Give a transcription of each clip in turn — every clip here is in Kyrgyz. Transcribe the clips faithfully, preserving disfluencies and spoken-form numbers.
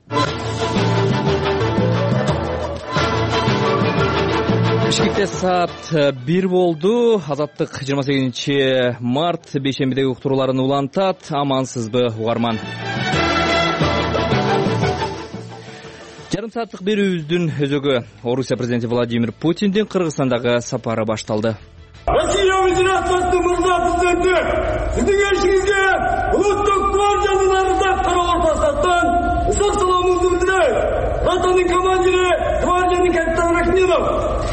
Бишкекте саат бир болду. Азаттык жыйырма сегизинчи март бейшембидеги уктурууларын улантат. Амансызбы угарман? Жарым сааттык берүүбүздүн өзөгү Орусия президенти Владимир Путиндин Кыргызстандагы сапары башталды. Россия Федерациясынын мырза президенти, сиздин келишиңизге улуттук гвардиянын ардак карабас бастаттан ысык саламыңызды билдирейт. Ротанын командири гвардиянын капитаны Рахминов.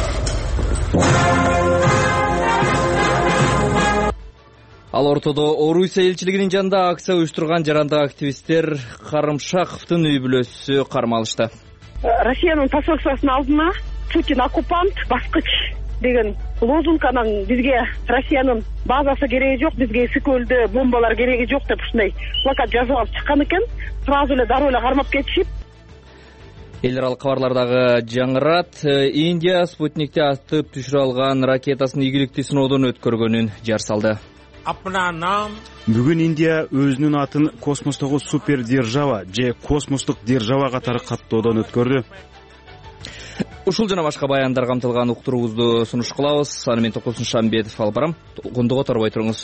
Ал ортодо Орусия элчилигинин жанында акция уюштурган жарандык активисттер Карымшаковдун үй бүлөсү кармалышты. Россиянын посольствосунун алдына Путин оккупант, баскыч деген лозунг, анан бизге Россиянын базасы кереги жок, бизге Сыкөлдө бомбалар кереги жок деп ушундай плакат жазып алып чыккан экен. Сразу эле дароо эле кармап кетишип. Эл аралык кабарлардагы жаңырат, Индия Спутникти атып түшүрө алган ракетасын ийгиликтүү сыноодон өткөргөнүн жар салды. Бүгүн Индия өзүнүн атын космостогу супер держава же космостук держава катары каттоодон өткөрдү. Ушул жана башка баяндар камтылган уктуруубузду сунуш кылабыз. Аны мен Токосун Шамбетов алып барам. Кундуго торбой туруңуз.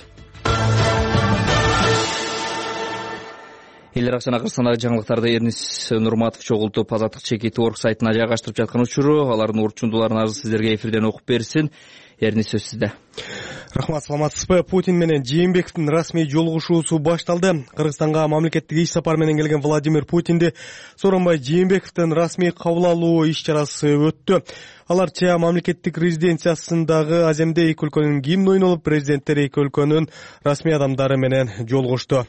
Эл арасына Кыргызстандагы жаңылыктарды Эрнис Нурматов чогултуп, Азаттык чекит орг сайтына жайгаштырып жаткан учуру, алардын урчундууларын азыр сиздерге эфирден окуп берсин. Эрнис, сөз сизде. Рахмат, саламатсызбы? Путин менен Жээнбековдун расмий жолугушуусу башталды. Кыргызстанга мамлекеттик иш сапар менен келген Владимир Путинди Сооронбай Жээнбековдун расмий кабыл алуу иш чарасы өттү. Аларча мамлекеттик резиденциясындагы Аземде эки өлкөнүн гимн ойнолуп, президенттер эки өлкөнүн расмий адамдары менен жолугушту.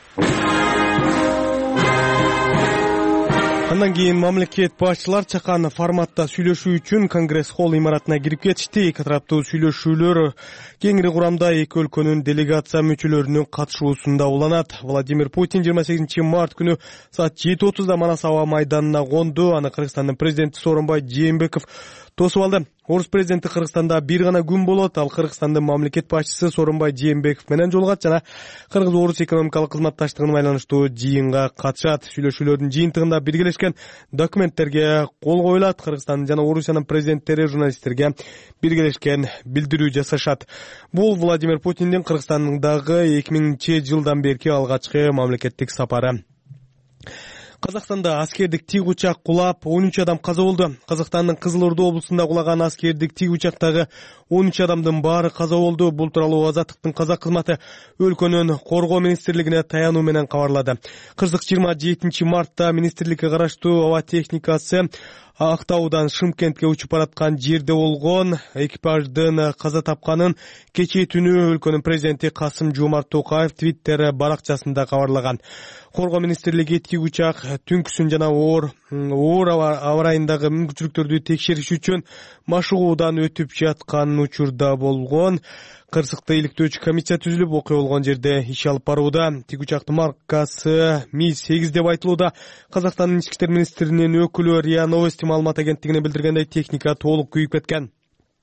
Андан кийин мамлекет башчылар чакан форматта сүйлөшүү үчүн Конгресс холл имаратына кирип кетишти. Эки тараптуу сүйлөшүүлөр кеңири курамда эки өлкөнүн делегация мүчөлөрүнүн катышуусунда уланат. Владимир Путин жыйырма сегизинчи март күнү саат жети отузда Манас аба майданына конду. Аны Кыргызстандын президенти Сооронбай Жээнбеков тосуп алды. Орус президенти Кыргызстанда бир гана күн болот. Ал Кыргызстандын мамлекет башчысы Сооронбай Жээнбеков менен жолугат жана Кыргыз-Орус экономикалык кызматташтыгына байланыштуу жыйынга катышат. Сүйлөшүүлөрдүн жыйынтыгында биргелешкен документтерге кол коюлат. Кыргызстан жана Орусиянын президенттери журналисттерге биргелешкен билдирүү жасашат. Бул Владимир Путиндин Кыргызстандагы эки миңинчи жылдан берки алгачкы мамлекеттик сапары. Казакстанда аскердик тиг учак кулап, он үч адам каза болду. Казакстандын Кызыл Орду облусунда кулаган аскердик тиг учактагы он үч адамдын баары каза болду. Бул тууралуу Азаттыктын казак кызматы өлкөнүн коргоо министрлигине таянуу менен кабарлады. Кырсык жыйырма жетинчи мартта министрликке караштуу аба техникасы Актаудан Шымкентке учуп бараткан жерде болгон. Экипаждын каза тапканын кечээ түнү өлкөнүн президенти Касым Жомарт Токаев Твиттер баракчасында кабарлаган. Коргоо министрлиги тиг учак түнкүсүн жана оор оор аба ырайындагы мүмкүнчүлүктөрдү текшериш үчүн машыгуудан өтүп жаткан учурда болгон. Кырсыкта иликтөөчү комиссия түзүлүп, окуя болгон жерде иш алып барууда. Тиг учактын маркасы Ми сегиз деп айтылууда. Казакстандын ички иштер министринин өкүлү РИА Новости маалымат агенттигине билдиргендей, техника толук күйүп кеткен.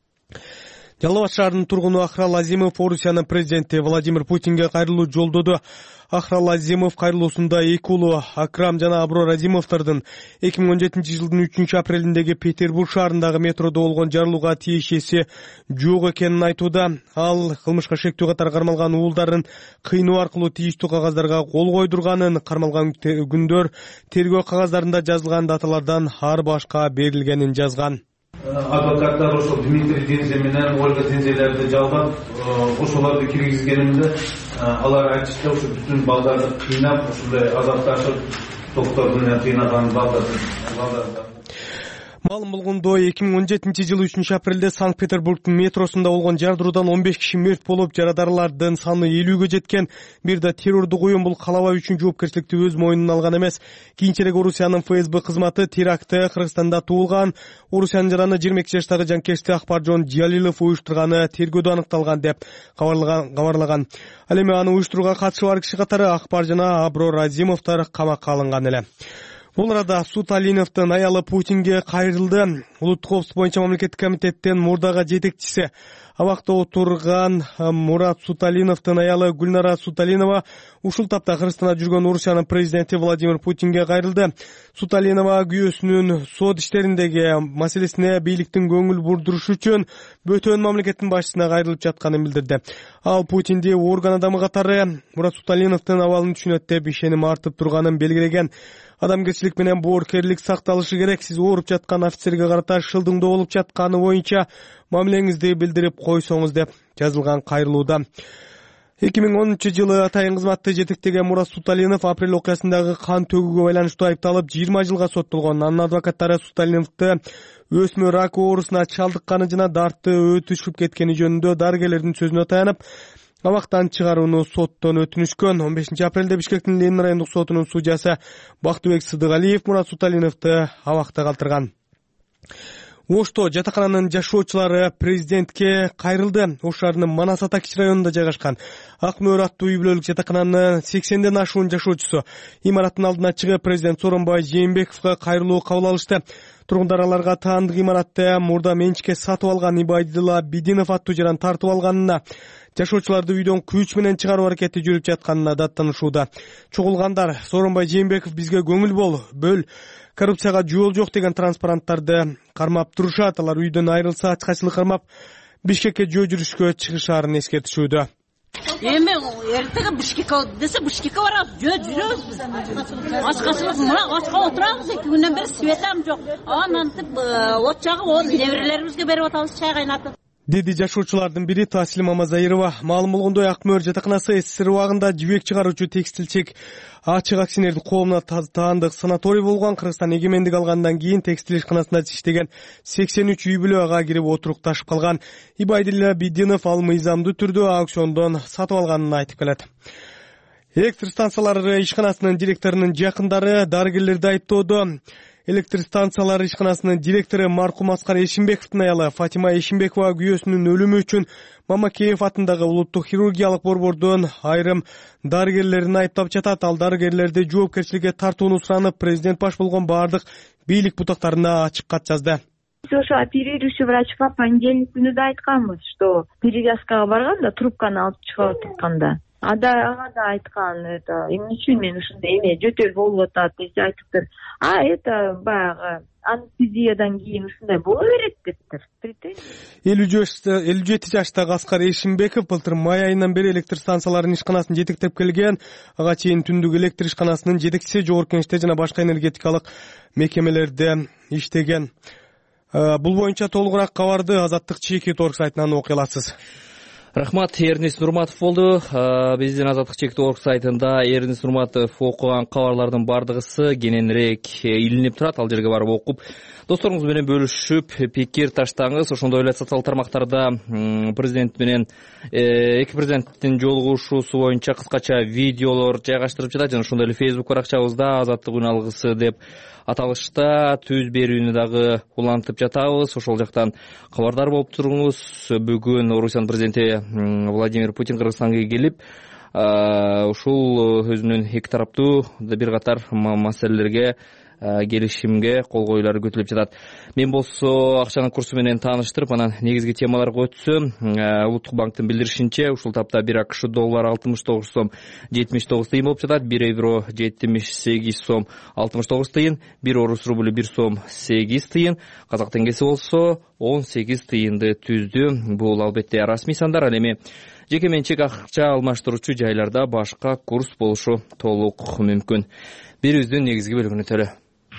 Жалал Абад шаарынын тургуну Ахрал Азимов Орусиянын президенти Владимир Путинге кайрылуу жолдоду. Ахрал Азимов кайрылуусунда эки уулу Акрам жана Аброр Азимовдордун эки миң он жетинчи жылдын үчүнчү апрелиндеги Петербург шаарындагы метродо болгон жарылууга тиешеси жок экенин айтууда. Ал кылмышка шектүү катары кармалган уулдарын кыйноо аркылуу тийиштүү кагаздарга кол койдурганын, кармалган күндөр тергөө кагаздарында жазылган даталардан ар башка берилгенин жазган. Адвокаттар ошол Дмитрий Дензе менен Ольга Дензелерди жалдап, ошолорду киргизгенимде алар айтышты, ошо бүтүн балдарды кыйнап, ушундай азапташып, докторду менен кыйнаган балдарды. Маалым болгондой, эки миң он жетинчи жылы үчүнчү апрелде Санкт-Петербургдун метросунда болгон жардыруудан он беш киши мерт болуп, жарадарлардын саны элүүгө жеткен. Бир да террордук уюм бул калабай үчүн жоопкерчиликти өз мойнуна алган эмес. Кийинчерээк Орусиянын эф эс бэ кызматы терактты Кыргызстанда туулган Орусиянын жараны жыйырма эки жаштагы жанкечти Акбаржон Жалилов уюштурганы тергөөдө аныкталган деп кабарлаган. Ал эми аны уюштурууга катышы бар киши катары Акбар жана Аброр Азимовдор камакка алынган эле. Бул арада Суталиновдун аялы Путинге кайрылды. Улуттук коопсуздук боюнча мамлекеттик комитеттин мурдагы жетекчиси абакта отурган Мурат Суталиновдун аялы Гүлнара Суталинова ушул тапта Кыргызстанда жүргөн Орусиянын президенти Владимир Путинге кайрылды. Суталинова күйөөсүнүн сот иштериндеги маселесине бийликтин көңүл бурдурушу үчүн бөтөн мамлекеттин башчысына кайрылып жатканын билдирди. Ал Путинди орган адамы катары Мурат Суталиновдун абалын түшүнөт деп ишеним артып турганын белгилеген. Адамгерчилик менен боорукерлик сакталышы керек. Сиз ооруп жаткан офицерге карата шылдыңдоо болуп жатканы боюнча мамилеңизди билдирип койсоңуз деп жазылган кайрылууда. эки миң онунчу жылы атайын кызматты жетектеген Мурат Суталинов апрель окуясындагы кан төгүүгө байланыштуу айыпталып жыйырма жылга соттолгон. Анын адвокаттары Суталиновду өсмө рак оорусуна чалдыкканы жана дарты өтүшүп кеткени жөнүндө дарыгерлердин сөзүнө таянып абактан чыгарууну соттон өтүнүшкөн. он бешинчи апрелде Бишкектин Ленин райондук сотунун судьясы Бактыбек Сыдыгалиев Мурат Суталиновду абакта калтырган. Ошто жатакананын жашоочулары президентке кайрылды. Ош шаарынын Манас ата кичи районунда жайгашкан Ак мөөр аттуу үй бүлөлүк жатакананын сексенден ашуун жашоочусу имараттын алдына чыгып президент Сооронбай Жээнбековго кайрылуу кабыл алышты. Тургундар аларга таандык имаратты мурда менчикке сатып алган Ибайдилла Бидинов аттуу жаран тартып алганына, жашоочуларды үйдөн күч менен чыгаруу аракети жүрүп жатканына даттанышууда. Чогулгандар Сооронбай Жээнбеков бизге көңүл бол, бөл, коррупцияга жол жок деген транспаранттарды кармап турушат. Алар үйдөн айрылса ачкачылык кармап Бишкекке жөө жүрүшкө чыгышаарын эскертишүүдө. Эми эртеге Бишкекке десе Бишкекке барабыз, жөө жүрөбүз биз. Ачкачылык мына ачка отурабыз, эки күндөн бери светам жок. Анантип от жагып, ол неберелерибизге берип атабыз чай кайнатып. Деди жашоочулардын бири Таслим Мамазайырова. Маалым болгондой, Ак мөөр жатаканасы СССР убагында жибек чыгаруучу текстилчик ачык акционердик коомуна таандык санаторий болгон. Кыргызстан эгемендик алгандан кийин текстил ишканасында иштеген сексен үч үй бүлө ага кирип отурукташып калган. Ибайдилла Бидинов ал мыйзамдуу түрдө аукциондон сатып алганын айтып келет. Электр станциялары ишканасынын директорунун жакындары дарыгерлерди айыптоодо. Электр станциялары ишканасынын директору маркум Аскар Эшимбековдун аялы Фатима Эшимбекова күйөөсүнүн өлүмү үчүн Мамакеев атындагы улуттук хирургиялык борбордун айрым дарыгерлерин айыптап жатат. Ал дарыгерлерди жоопкерчиликке тартууну суранып, президент баш болгон баардык бийлик бутактарына ачык кат жазды. Ошо оперирующий врачка понедельник күнү да айтканбыз, что перевязкага барганда трубканы алып чыгып атканда. Ада ага да айткан, это эмне үчүн мен ушундай эме жөтөл болуп атат деп айтыптыр. А это баягы анестезиядан кийин ушундай боло берет дептир. элүү жети жаштагы Аскар Эшимбеков былтыр май айынан бери электр станцияларынын ишканасын жетектеп келген. Ага чейин түндүк электр ишканасынын жетекчиси, Жогорку Кеңеште жана башка энергетикалык мекемелерде иштеген. Бул боюнча толугураак кабарды Азаттык Чекит орг сайтынан окуй аласыз. Рахмат, Эрнис Нурматов болду. Биздин Азаттык Чекит орг сайтында Эрнис Нурматов окуган кабарлардын бардыгысы кененирээк илинип турат. Ал жерге барып окуп, досторуңуз менен бөлүшүп, пикир таштаңыз. Ошондой эле социалдык тармактарда президент менен эки президенттин жолугушуусу боюнча кыскача видеолор жайгаштырып жатат. Жана ошондой эле Facebook баракчабызда Азаттык үн алгысы деп аталышта түз берүүнү дагы улантып жатабыз. Ошол жактан кабардар болуп туруңуз. Бүгүн Орусиянын президенти Владимир Путин Кыргызстанга келип, ушул өзүнүн эки тараптуу бир катар маселелерге келишимге кол коюулары күтүлүп жатат. Мен болсо акчанын курсу менен тааныштырып, анан негизги темаларга өтсөм, Улуттук банктын билдиришинче ушул тапта бир АКШ доллар алтымыш тогуз сом жетимиш тогуз тыйын болуп жатат, бир евро жетимиш сегиз сом алтымыш тогуз тыйын, бир орус рублю бир сом сегиз тыйын, казак теңгеси болсо он сегиз тыйынды түздү. Бул албетте расмий сандар. Ал эми жеке менчик акча алмаштыруучу жайларда башка курс болушу толук мүмкүн. Бирибиздин негизги бөлүгүнө төлө.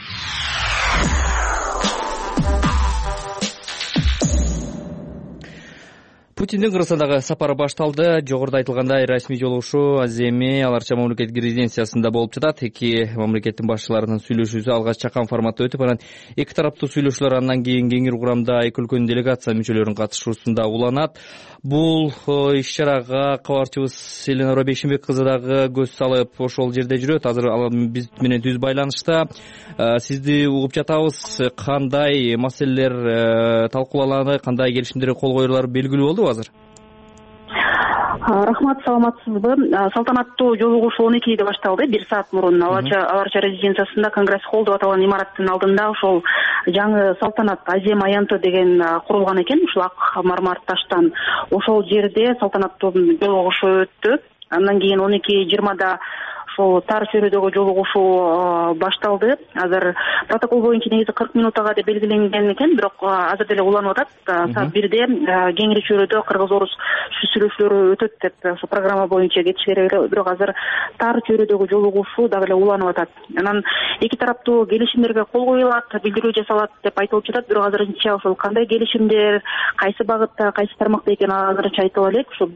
Путиндин Кыргызстандагы сапары башталды. Жогоруда айтылгандай, расмий жолугушуу аз эми аларча мамлекет резиденциясында болуп жатат. Эки мамлекеттин башчыларынын сүйлөшүүсү алгач чакан форматта өтүп, анан эки тараптуу сүйлөшүүлөр андан кийин кеңир курамда эки өлкөнүн делегация мүчөлөрүнүн катышуусунда уланат. Бул иш-чарага кабарчыбыз Елена Бейшимбек кызы дагы көз салып ошол жерде жүрөт. Азыр ал биз менен түз байланышта. Сизди угуп жатабыз. Кандай маселелер талкууланды, кандай келишимдерге кол коюлары белгилүү болду азыр? Рахмат, саламатсызбы? Салтанаттуу жолугушуу он экиде башталды, бир саат мурун Аларча резиденциясында Конгресс холл деп аталган имараттын алдында ошол жаңы салтанат Азем аянты деген курулган экен, ушул ак мармар таштан. Ошол жерде салтанаттуу жолугушуу өттү. Андан кийин он эки жыйырмада ошол тар чөйрөдөгү жолугушуу башталды. Азыр протокол боюнча негизи кырк минутага деп белгиленген экен, бирок азыр деле уланып атат. Саат бирде кеңири чөйрөдө кыргыз-орус сүйлөшүүлөрү өтөт деп ошо программа боюнча кетиш керек, бирок азыр тар чөйрөдөгү жолугушуу дагы эле уланып атат. Анан эки тараптуу келишимдерге кол коюлат, билдирүү жасалат деп айтылып жатат, бирок азырынча ошол кандай келишимдер, кайсы багытта, кайсы тармакта экени азырынча айтыла элек. Ошо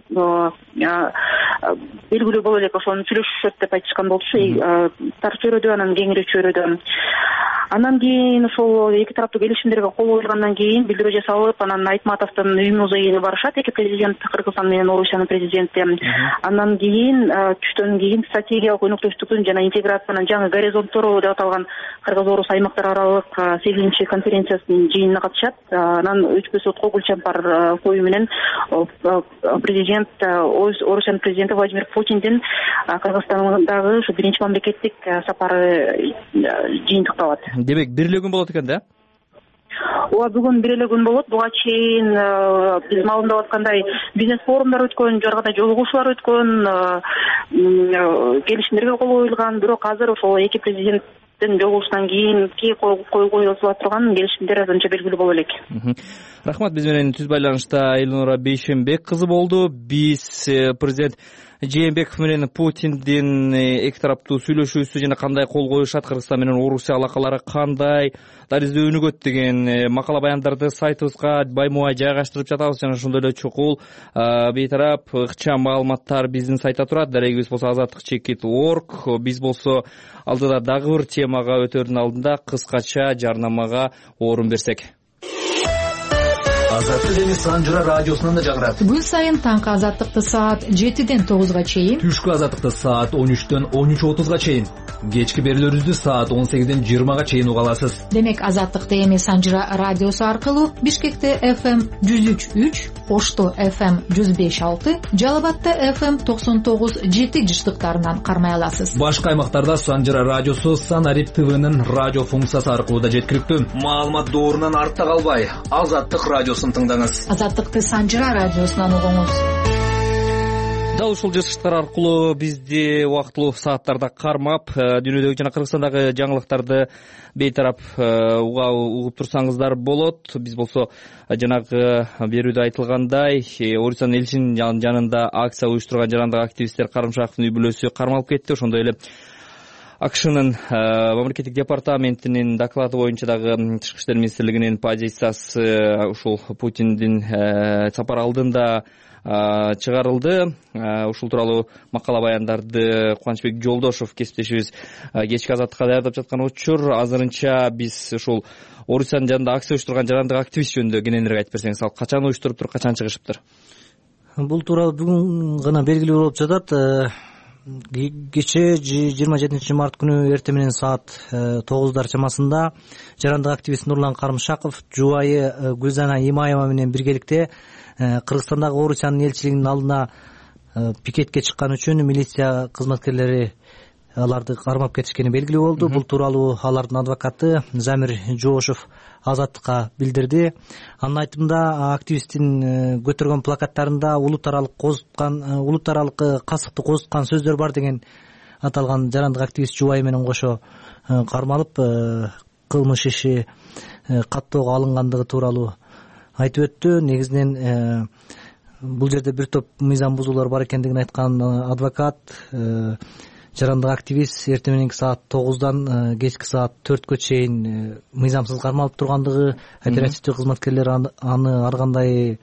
белгилүү боло элек, ошону сүйлөшүшөт деп айтышкан болчу, тар чөйрөдө, анан кеңири чөйрөдө. Андан кийин ошол эки тараптуу келишимдерге кол коюлгандан кийин билдирүү жасалып, анан Айтматовдун үй музейине барышат эки президент, Кыргызстан менен Орусиянын президенти. Андан кийин түштөн кийин стратегиялык өнөктөштүктүн жана интеграциянын жаңы горизонттору деп аталган Кыргыз-Орус аймактар аралык сегизинчи конференциясынын жыйынына катышат. Анан өчпөс отко гүл чампар коюу менен президент, Орусиянын президенти Владимир Путиндин Кыргызстандагы ушу биринчи мамлекеттик сапары жыйынтыкталат. Демек, бир эле күн болот экен да? Ооба, бүгүн бир эле күн болот. Буга чейин биз маалымдап аткандай бизнес форумдар өткөн, жогоруда жолугушуулар өткөн, келишимдерге кол коюлган, бирок азыр ошол эки президенттин жолугушуудан кийинки кол коюла турган келишимдер азырынча белгилүү боло элек. Рахмат, биз менен түз байланышта Элнура Бейшенбек кызы болду. Биз президент Жээнбеков менен Путиндин эки тараптуу сүйлөшүүсү жана кандай кол коюшат, Кыргызстан менен Орусия алакалары кандай, даризде өнүгөт деген макала баяндарды сайтыбызга баймубай жайгаштырып жатабыз, жана ошондой эле чукул бейтарап ыкчам маалыматтар биздин сайтта турат. Дарегибиз болсо азаттык чекит точка орг. Биз болсо алдыда дагы бир темага өтөрдүн алдында кыскача жарнамага орун берсек. Азаттык және Санжыра радиосунан да жагырат. Күн сайын таңкы азаттыкты саат жетиден тогузга чейин, түшкү азаттыкты саат он үчтөн он үч отузга чейин, кечки берүүлөрүбүздү саат он сегизден жыйырмага чейин уга аласыз. Демек, азаттыкты эми Санжыра радиосу аркылуу Бишкекте эф эм жүз үч үч, Ошто эф эм жүз беш алты, Жалал Абадта эф эм токсон тогуз жети жыштыктарынан кармай аласыз. Башка аймактарда Санжыра радиосу Санарип ТВнын радио функциясы аркылуу да жеткиликтүү. Маалымат доорунан артта калбай, Азаттык радиосун тыңдаңыз. Азаттыкты Санжыра радиосунан угуңуз. Дал ушул жыштыктар аркылуу бизди убактылуу сааттарда кармап, дүйнөдөгү жана Кыргызстандагы жаңылыктарды бейтарап угуп турсаңыздар болот. Биз болсо жанагы берүүдө айтылгандай, Орусиянын элчинин жанында акция уюштурган жарандык активисттер Карымшаковдун үй бүлөсү кармалып кетти. Ошондой эле АКШнын мамлекеттик департаментинин доклады боюнча дагы Тышкы иштер министрлигинин позициясы ушул Путиндин сапар алдында чыгарылды. Ушул тууралуу макала баяндарды Кубанычбек Жолдошов кесиптешибиз кечки азаттыкка даярдап жаткан учур. Азырынча биз ушул Орусиянын жанында акция уюштурган жарандык активист жөнүндө кененирээк айтып берсеңиз, ал качан уюштуруптур, качан чыгышыптыр? Бул тууралуу бүгүн гана белгилүү болуп жатат. Кечээ жыйырма жетинчи март күнү эртең менен саат тогуздар чамасында жарандык активист Нурлан Карымшаков жубайы Гүлзана Имаева менен биргеликте Кыргызстандагы Орусиянын элчилигинин алдына пикетке чыккан үчүн милиция кызматкерлери аларды кармап кетишкени белгилүү болду. Бул тууралуу алардын адвокаты Замир Жоошев Азаттыкка билдирди. Анын айтымында активисттин көтөргөн плакаттарында улут аралык козуткан, улут аралык касыкты козуткан сөздөр бар деген аталган жарандык активист жубайы менен кошо кармалып, кылмыш иши каттоого алынгандыгы тууралуу айтып өттү. Негизинен бул жерде бир топ мыйзам бузуулар бар экендигин айткан адвокат жарандык активист эртең мененки саат тогуздан кечки саат төрткө чейин мыйзамсыз кармалып тургандыгы, оперативдик кызматкерлер аны ар кандай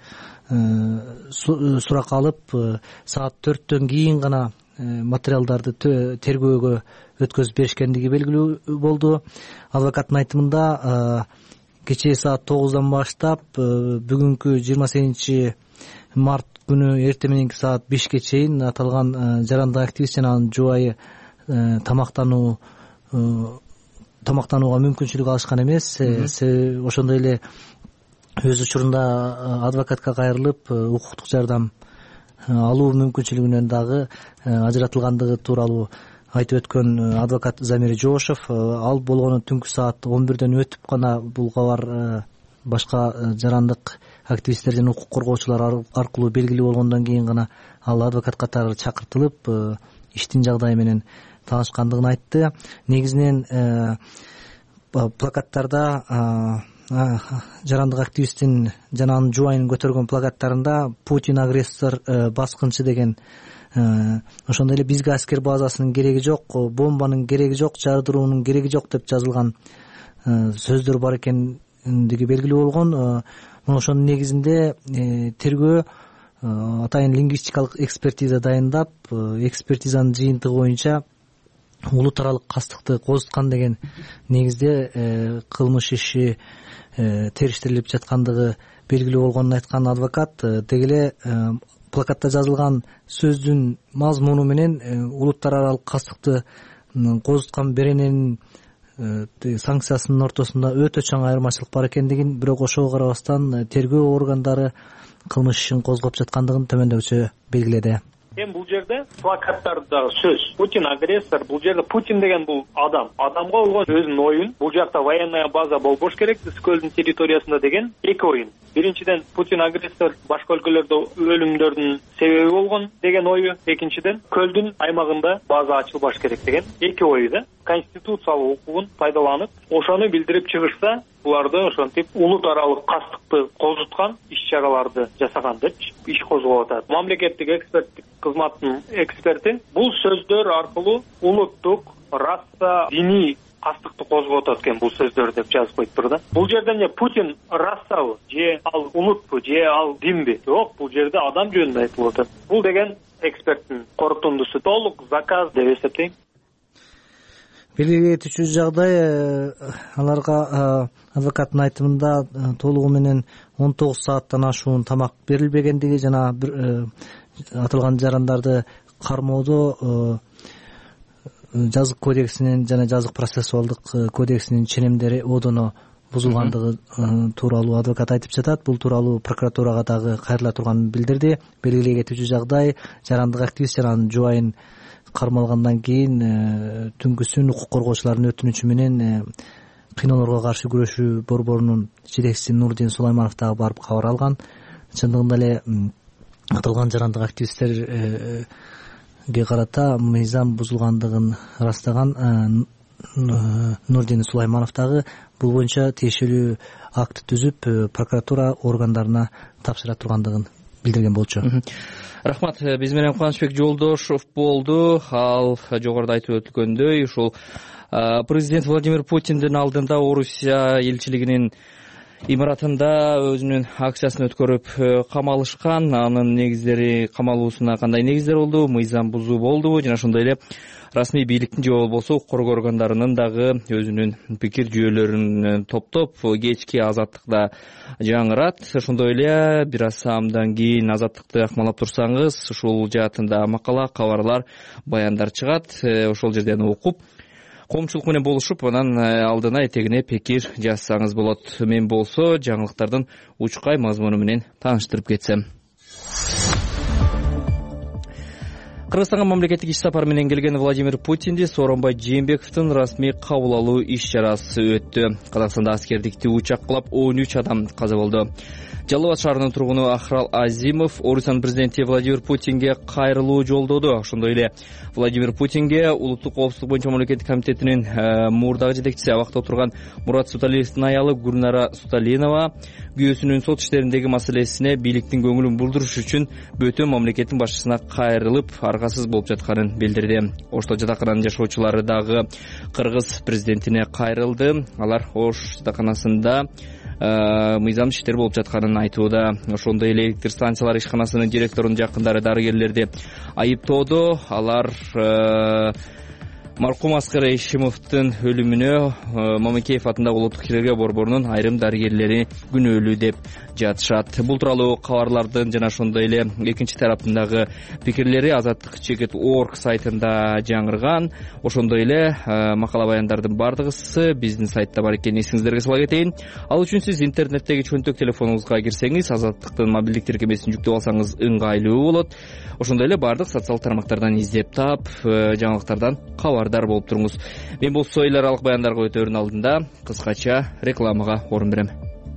суракка алып саат төрттөн кийин гана материалдарды тергөөгө өткөзүп беришкендиги белгилүү болду. Адвокаттын айтымында кечээ саат тогуздан баштап бүгүнкү жыйырма сегизинчи март күнү эртең мененки саат бешке чейин аталган жарандык активист жана анын жубайы тамактануу тамактанууга мүмкүнчүлүк алышкан эмес. Ошондой эле өз учурунда адвокатка кайрылып укуктук жардам алуу мүмкүнчүлүгүнөн дагы ажыратылгандыгы тууралуу айтып өткөн адвокат Замир Жоошев, ал болгону түнкү саат он бирден өтүп гана бул кабар башка жарандык активисттер жана укук коргоочулар аркылуу белгилүү болгондон кийин гана ал адвокат катары чакыртылып иштин жагдайы менен таанышкандыгын айтты. Негизинен плакаттарда жарандык активисттин жана анын жубайынын көтөргөн плакаттарында Путин агрессор, баскынчы деген, ошондой эле бизге аскер базасынын кереги жок, бомбанын кереги жок, жардыруунун кереги жок деп жазылган сөздөр бар экендиги белгилүү болгон. Ошонун негизинде тергөө атайын лингвистикалык экспертиза дайындап, экспертизанын жыйынтыгы боюнча улут аралык кастыкты козуткан деген негизде кылмыш иши териштирилип жаткандыгы белгилүү болгонун айткан адвокат, деги эле плакатта жазылган сөздүн мазмуну менен улуттар аралык кастыкты козуткан берененин санкциясынын ортосунда өтө чоң айырмачылык бар экендигин, бирок ошого карабастан тергөө органдары кылмыш ишин козгоп жаткандыгын төмөндөгүчө белгиледи. Эми бул жерде плакаттардагы сөз Путин агрессор, бул жерде Путин деген бул адам, адамга болгон өзүнүн оюн, бул жакта военная база болбош керек Ысык-Көлдүн территориясында деген эки оюн. Биринчиден Путин агрессор башка өлкөлөрдө өлүмдөрдүн себеби болгон деген ою, экинчиден Көлдүн аймагында база ачылбаш керек деген эки ою да. Конституциялык укугун пайдаланып, ошону билдирип чыгышса, буларды ошентип улут аралык кастыкты козуткан иш-чараларды жасаган деп иш козголуп атат. Мамлекеттик эксперттик кызматтын эксперти бул сөздөр аркылуу улуттук, раса, диний кастыкты козгоп атат экен бул сөздөр деп жазып коюптур да. Бул жерде эмне Путин расабы, же ал улутпу, же ал динби? Жок, бул жерде адам жөнүндө айтылып атат. Бул деген эксперттин корутундусу толук заказ деп эсептейм. Белгилүү этүүчү жагдай аларга адвокаттын айтымында толугу менен он тогуз сааттан ашуун тамак берилбегендиги жана аталган жарандарды кармоодо жазык кодексинин жана жазык процессуалдык кодексинин ченемдери одоно бузулгандыгы тууралуу адвокат айтып жатат. Бул тууралуу прокуратурага дагы кайрыла турганын билдирди. Белгилүү этүүчү жагдай жарандык активист жана анын жубайын кармалгандан кийин түнкүсүн укук коргоочулардын өтүнүчү менен кыйноолорго каршы күрөшүү борборунун жетекчиси Нурдин Сулайманов дагы барып кабар алган. Чындыгында эле аталган жарандык активисттерге карата мыйзам бузулгандыгын ырастаган Нурдин Сулайманов дагы бул боюнча тиешелүү акт түзүп прокуратура органдарына тапшыра тургандыгын билдирген болчу. Рахмат. Биз менен Кубанычбек Жолдошов болду. Ал жогоруда айтып өтүлгөндөй ушул президент Владимир Путиндин алдында Орусия элчилигинин имаратында өзүнүн акциясын өткөрүп камалышкан. Анын негиздери, камалуусуна кандай негиздер болду? Мыйзам бузуу болдубу? Жана ошондой эле расмий бийликтин жообу болсо укук коргоо органдарынын дагы өзүнүн пикир жүйөлөрүн топтоп кечки азаттыкта жаңырат. Ошондой эле бир аз саамдан кийин азаттыкты акмалап турсаңыз, ушул жаатында макала, кабарлар, баяндар чыгат. Ошол жерден окуп, коомчулук менен болушуп, анан алдына этегине пикир жазсаңыз болот. Мен болсо жаңылыктардын учкай мазмуну менен тааныштырып кетсем. Кыргызстанга мамлекеттик иш сапар менен келген Владимир Путинди Сооронбай Жээнбековдун расмий кабыл алуу иш-чарасы өттү. Казакстанда аскердикти учаккылап он үч адам каза болду. Жалал Абад шаарынын тургуну Ахрал Азимов Орусиянын президенти Владимир Путинге кайрылуу жолдоду. Ошондой эле Владимир Путинге улуттук коопсуздук боюнча мамлекеттик комитетинин мурдагы жетекчиси, абакта отурган Мурат Суталиевдин аялы Гүлнара Суталинова күйөөсүнүн сот иштериндеги маселесине бийликтин көңүлүн бурдуруш үчүн бөтөн мамлекеттин башчысына кайрылып, аргасыз болуп жатканын билдирди. Ошто жатакананын жашоочулары дагы кыргыз президентине кайрылды. Алар Ош жатаканасында мыйзам иштер болуп жатканын айтууда. Ошондой эле электр станциялар ишканасынын директорунун жакындары дарыгерлерди айыптоодо. Алар Маркум Аскар Эшимовдун өлүмүнө Мамыкеев атындагы улуттук хирургия борборунун айрым дарыгерлери күнөөлүү деп жатышат. Бул тууралуу кабарлардын жана ошондой эле экинчи тараптагы пикирлери Азаттык чекит орг сайтында жаңырган. Ошондой эле макала баяндардын бардыгысы биздин сайтта бар экенин эсиңиздерге сала кетейин. Ал үчүн сиз интернеттеги чөнтөк телефонуңузга кирсеңиз, Азаттыктын мобилдик тиркемесин жүктөп алсаңыз ыңгайлуу болот. Ошондой эле бардык социалдык тармактардан издеп таап, жаңылыктардан кабардар болуп туруңуз. Мен болсо эл аралык баяндарга өтөөрүн алдында кыскача рекламага орун берем.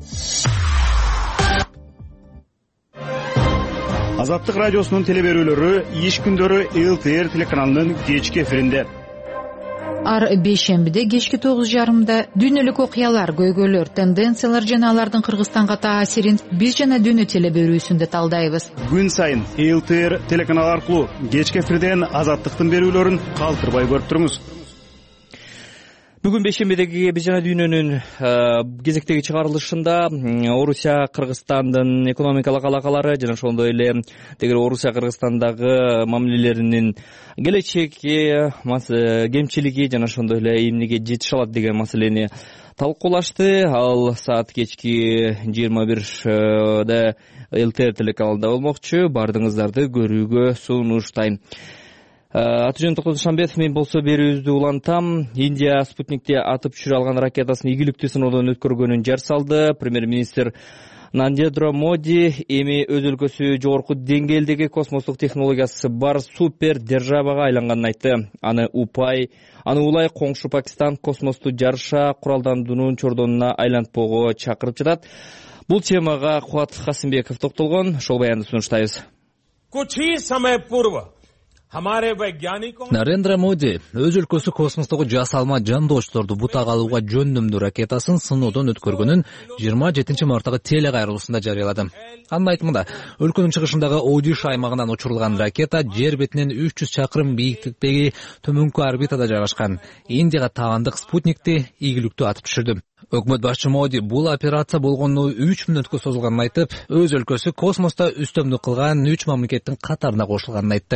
Азаттык радиосунун телеберүүлөрү иш күндөрү эл ти эр телеканалынын кечки эфиринде. Ар бейшембиде кечки тогуз жарымда дүйнөлүк окуялар, көйгөйлөр, тенденциялар жана алардын Кыргызстанга таасирин биз жана дүйнө телеберүүсүндө талдайбыз. Күн сайын эл ти эр телеканалы аркылуу кечки эфирден Азаттыктын берүүлөрүн калтырбай көрүп туруңуз. Бүгүн бейшембидеги биз жана дүйнөнүн кезектеги чыгарылышында Орусия, Кыргызстандын экономикалык алакалары жана ошондой эле дегер Орусия, Кыргызстандагы мамилелеринин келечеги, кемчилиги жана ошондой эле эмнеге жетише алат деген маселени талкуулашты. Ал саат кечки жыйырма бирде эл ти эр телеканалында болмокчу. Бардыгыңыздарды көрүүгө сунуштайм. Атыжан Токтошамбетов, мен болсо берүүбүздү улантам. Индия спутникти атып түшүрө алган ракетасын ийгиликтүү сыноодон өткөргөнүн жар салды. Премьер-министр Нарендра Моди эми өз өлкөсү жогорку деңгээлдеги космостук технологиясы бар супер державага айланганын айтты. Аны упай, аны улай коңшу Пакистан космосту жарыша куралдандуунун чордонуна айлантпоого чакырып жатат. Бул темага Кубат Касымбеков токтолгон. Ошол баянды сунуштайбыз. Kuch hi samay purva Нарендра Моди өз өлкөсү космостогу жасалма жандоочторду бутага алууга жөндөмдүү ракетасын сыноодон өткөргөнүн жыйырма жетинчи марттагы телекайрылуусунда жарыялады. Анын айтымында, өлкөнүн чыгышындагы Одиш аймагынан учурулган ракета жер бетинен үч жүз чакырым бийиктиктеги төмөнкү орбитада жайгашкан Индияга таандык спутникти ийгиликтүү атып түшүрдү. Өкмөт башчы Моди бул операция болгону үч мүнөткө созулганын айтып, өз өлкөсү космоста үстөмдүк кылган үч мамлекеттин катарына кошулганын айтты.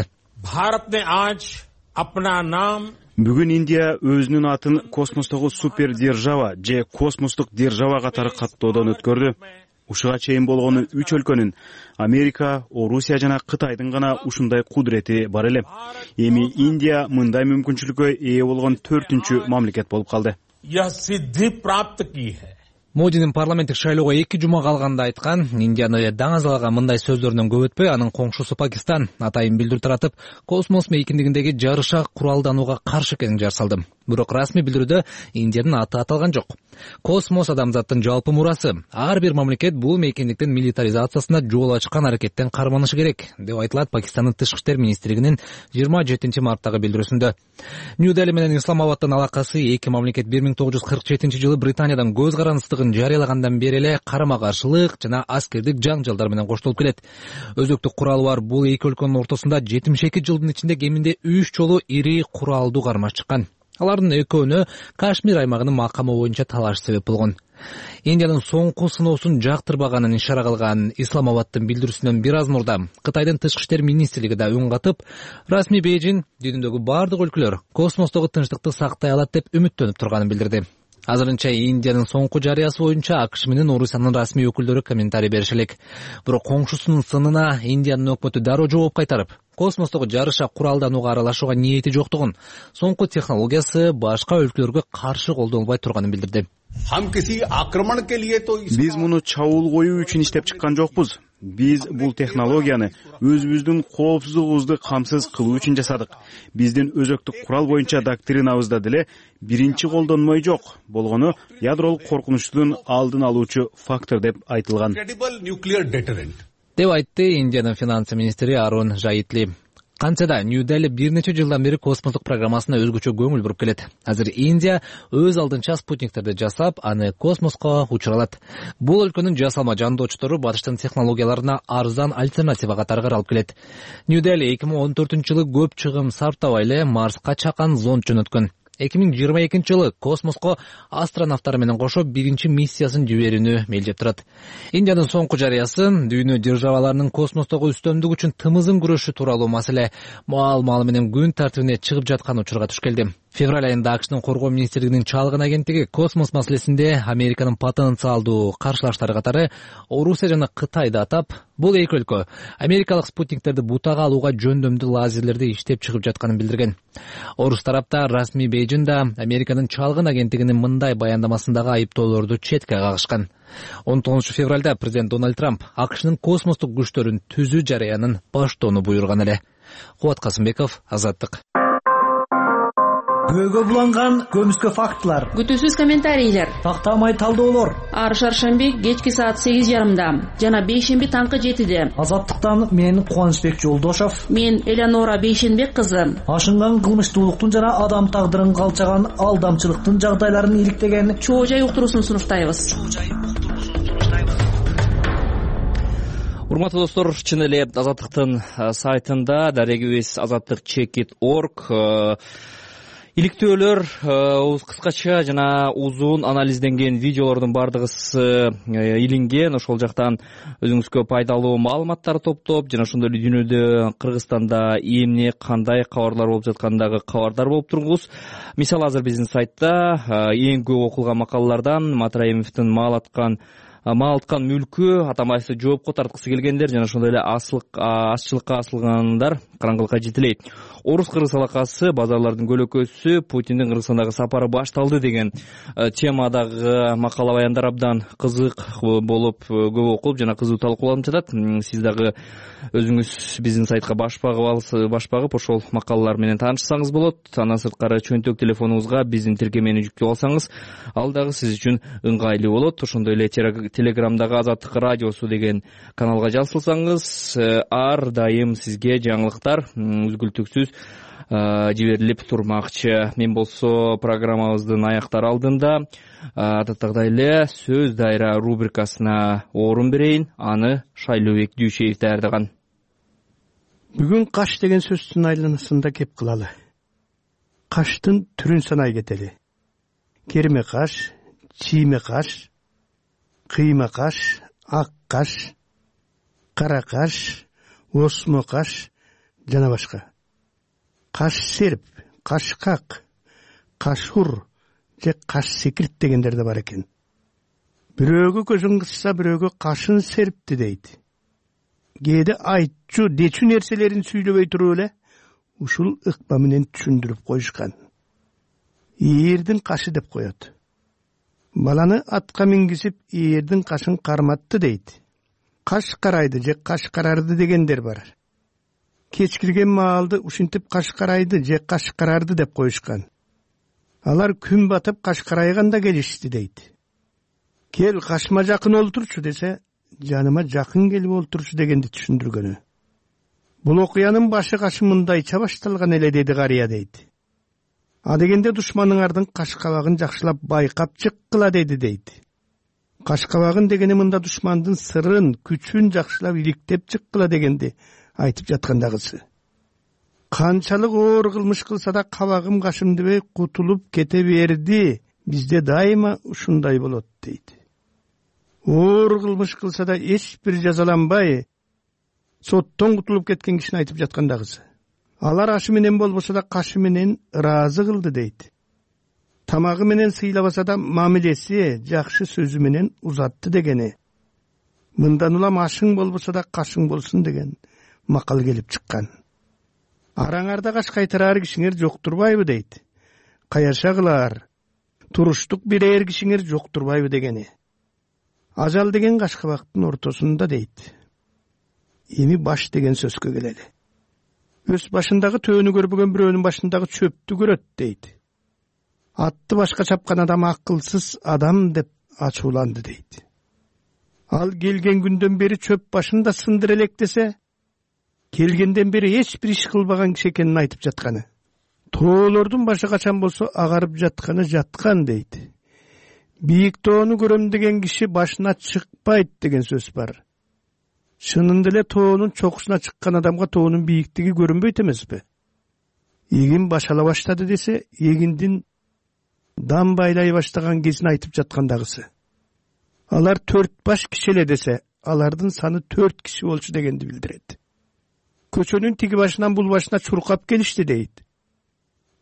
Бүгүн Индия өзүнүн атын космостогу супер держава же космостук держава катары каттоодон өткөрдү. Ушуга чейин болгону үч өлкөнүн Америка, Орусия жана Кытайдын гана ушундай кудурети бар эле. Эми Индия мындай мүмкүнчүлүккө ээ болгон төртүнчү мамлекет болуп калды. Модинин парламенттик шайлоого эки жума калганда айткан, Индияны даңазалаган мындай сөздөрүнөн көп өтпөй, анын коңшусу Пакистан атайын билдирүү таратып, космос мейкиндигиндеги жарыша куралданууга каршы экенин жар салды. Бирок расмий билдирүүдө Индиянын аты аталган жок. Космос адамзаттын жалпы мурасы. Ар бир мамлекет бул мейкиндиктин милитаризациясына жол ачкан аракеттен карманышы керек, деп айтылат Пакистандын тышкы иштер министрлигинин жыйырма жетинчи марттагы билдирүүсүндө. Нью-Дели менен Исламабаддын алакасы эки мамлекет бир миң тогуз жүз кырк жетинчи жылы Британиядан көз карандыстыгын жарыялагандан бери эле карама-каршылык жана аскердик жаңжалдар менен коштолуп келет. Өзөктүк куралы бар бул эки өлкөнүн ортосунда жетимиш эки жылдын ичинде кеминде үч жолу ири куралдуу кармаш чыккан. Алардын экөөнө Кашмир аймагынын макамы боюнча талаш себеп болгон. Индиянын соңку сыноосун жактырбаганын ишара кылган Исламабаддын билдирүүсүнөн бир аз мурда Кытайдын тышкы иштер министрлиги да үн катып, расмий Бейжин дүйнөдөгү бардык өлкөлөр космостогу тынчтыкты сактай алат деп үмүттөнүп турганын билдирди. Азырынча Индиянын соңку жарыясы боюнча АКШ менен Орусиянын расмий өкүлдөрү комментарий бериши элек. Бирок коңшусунун сынына Индиянын өкмөтү дароо жооп кайтарып, космостогу жарыша куралданууга аралашууга ниети жоктугун, соңку технологиясы башка өлкөлөргө каршы колдонулбай турганын билдирди. Биз муну чабуул коюу үчүн иштеп чыккан жокпуз. Биз бул технологияны өзүбүздүн коопсуздугубузду камсыз кылуу үчүн жасадык. Биздин өзөктүк курал боюнча доктринабызда деле биринчи колдонмой жок болгону ядролук коркунучтун алдын алуучу фактор деп айтылган. Деп айтты Индиянын финансы министри Арун Жайтли. Кантсе да Нью-Дели бир нече жылдан бери космостук программасына өзгөчө көңүл буруп келет. Азыр Индия өз алдынча спутниктерди жасап, аны космоско учуралат. Бул өлкөнүн жасалма жандоочтору батыштын технологияларына арзан альтернатива катары каралып келет. Нью-Дели эки миң он төртүнчү жылы көп чыгым сарптабай эле Марска чакан зонд жөнөткөн. эки миң жыйырма экинчи жылы космоско астронавттар менен кошо биринчи миссиясын жиберүүнү мелдеп турат. Индиянын соңку жарыясы дүйнө державаларынын космостогу үстөмдүк үчүн тымызын күрөшү тууралуу маселе маал-маалы менен күн тартибине чыгып жаткан учурга туш келди. Февраль айында АКШнын коргоо министрлигинин чалгын агенттиги космос маселесинде Американын потенциалдуу каршылаштары катары Орусия жана Кытайды атап, бул эки өлкө америкалык спутниктерди бутага алууга жөндөмдүү лазерлерди иштеп чыгып жатканын билдирген. Орус тарапта расмий Бейжин да Американын чалгын агенттигинин мындай баяндамасындагы айыптоолорду четке кагышкан. он тогузунчу февралда президент Дональд Трамп АКШнын космостук күчтөрүн түзүү жарыянын баштоону буйруган эле. Кубат Касымбеков, Азаттык. Көйгө буланган көмүскө фактылар, күтүүсүз комментарийлер, тактамай талдоолор. Ар шаршемби кечки саат сегиз жарымда жана бейшемби таңкы жетиде. Азаттыктан мен Кубанычбек Жолдошов, мен Элеонора Бейшенбек кызы. Ашынган кылмыштуулуктун жана адам тагдырын калчаган алдамчылыктын жагдайларын иликтеген чоо жай уктуруусун сунуштайбыз. Урматтуу достор, чын эле Азаттыктын сайтында дарегибиз азаттык чекит точка орг иликтөөлөр, кыскача жана узун анализденген видеолордун бардыгысы илинген. Ошол жактан өзүңүзгө пайдалуу маалыматтар топтоп жана ошондой эле дүйнөдө Кыргызстанда эмне кандай кабарлар болуп жаткандагы кабардар болуп туруңуз. Мисалы, азыр биздин сайтта эң көп окулган макалалардан Матраимовдун маалаткан маалыткан мүлкү Атамбаевди жоопко тарткысы келгендер жана ошондой эле азчылыкка асылгандар караңгылыкка жетилейт. Орус кыргыз алакасы, базарлардын көлөкөсү, Путиндин Кыргызстандагы сапары башталды деген темадагы макала баяндар абдан кызык болуп, көп окулуп жана кызуу талкууланып жатат. Сиз дагы өзүңүз биздин сайтка баш багып ошол макалалар менен таанышсаңыз болот. Андан сырткары чөнтөк телефонуңузга биздин тиркемени жүктөп алсаңыз, ал дагы сиз үчүн ыңгайлуу болот. Ошондой эле Телеграмдагы Азаттык радиосу деген каналга жазылсаңыз, ар дайым сизге жаңылыктар үзгүлтүксүз жиберилип турмакчы. Мен болсо программабыздын аяктар алдында адаттагыдай эле сөз дайра рубрикасына орун берейин. Аны Шайлообек Дүйшеев даярдаган. Бүгүн каш деген сөздүн айланасында кеп кылалы. Каштын түрүн санай кетели. Керме каш, чийме каш, кыйма каш, ак каш, кара каш, осмо каш жана башка. Каш серп, кашкак, кашур же каш секирт дегендер да бар экен. Бирөөгө көзүн кысса, бирөөгө кашын серпти дейт. Кээде айтчу, дечү нерселерин сүйлөбөй туруп эле ушул ыкма менен түшүндүрүп коюшкан. Ийирдин кашы деп коет. Баланы атка мингизип, ийирдин кашын карматты дейт. Каш карайды же каш карарды дегендер бар. Кечкирген маалды ушинтип каш карайды же каш карарды деп коюшкан. Алар күн батып каш карайганда келишти дейт. Кел кашма жакын олтурчу десе, жаныма жакын келип олтурчу дегенди түшүндүргөнү. Бул окуянын башы кашы мындайча башталган эле деди карыя дейт. А дегенде душманыңардын кашкабагын жакшылап байкап чыккыла деди дейт. Кашкабагын дегени мында душмандын сырын, күчүн жакшылап иликтеп чыккыла дегенди айтып жаткандагысы. Канчалык оор кылмыш кылса да кабагым кашым дебей кутулуп кете берди. Бизде дайыма ушундай болот дейт. Оор кылмыш кылса да эч бир жазаланбай, соттон кутулуп кеткен кишини айтып жаткандагысы. Алар ашы менен болбосо да кашы менен ыраазы кылды дейт. Тамагы менен сыйлабаса да мамилеси, жакшы сөзү менен узатты дегени. Мындан улам ашың болбосо да кашың болсун деген макал келип чыккан. Араңарда каш кайтарар кишиңер жоктурбайбы дейт. Каяша кылар, туруштук берер кишиңер жоктурбайбы дегени. Ажал деген кашкабактын ортосунда дейт. Эми баш деген сөзгө келели. Өз башындагы төөнү көрбөгөн бирөөнүн башындагы чөптү көрөт дейт. Атты башка чапкан адам акылсыз адам деп ачууланды дейт. Ал келген күндөн бери чөп башында сындыр элек десе, келгенден бери эч бир иш кылбаган киши экенин айтып жатканы. Тоолордун башы качан болсо агарып жатканы жаткан дейт. Бийик тоону көрөм деген киши башына чыкпайт деген сөз бар. Чынында эле тоонун чокусуна чыккан адамга тоонун бийиктиги көрүнбөйт эмеспи? Эгин башала баштады десе, эгиндин дам байлай баштаган кезин айтып жаткандагысы. Алар төрт баш киши эле десе, алардын саны төрт киши болчу дегенди билдирет. Көчөнүн тиги башынан бул башына чуркап келишти дейт.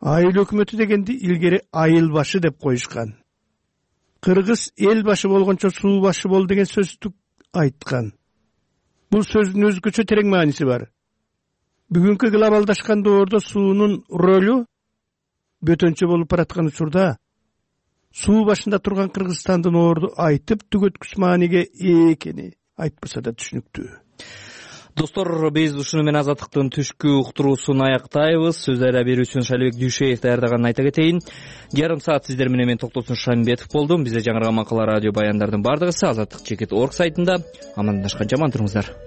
айыл өкмөтү дегенди илгери айыл башы деп коюшкан. Кыргыз эл башы болгончо суу башы бол деген сөздү айткан. Бул сөздүн өзгөчө терең мааниси бар. Бүгүнкү глобалдашкан доордо суунун ролу бөтөнчө болуп бараткан учурда суу башында турган Кыргызстандын орду айтып түгөткүс мааниге ээ экени айтпаса да түшүнүктүү. Достор, биз ушуну менен Азаттыктын түшкү уктуруусун аяктайбыз. Сөз айла берүүчүн Шалибек Дүйшеев даярдаганын айта кетейин. Жарым саат сиздер менен мен Токтосун Шамбетов болдум. Бизде жаңырган макала радио баяндардын бардыгысы Азаттык чекит точка орг сайтында. Амандашканча аман туруңуздар.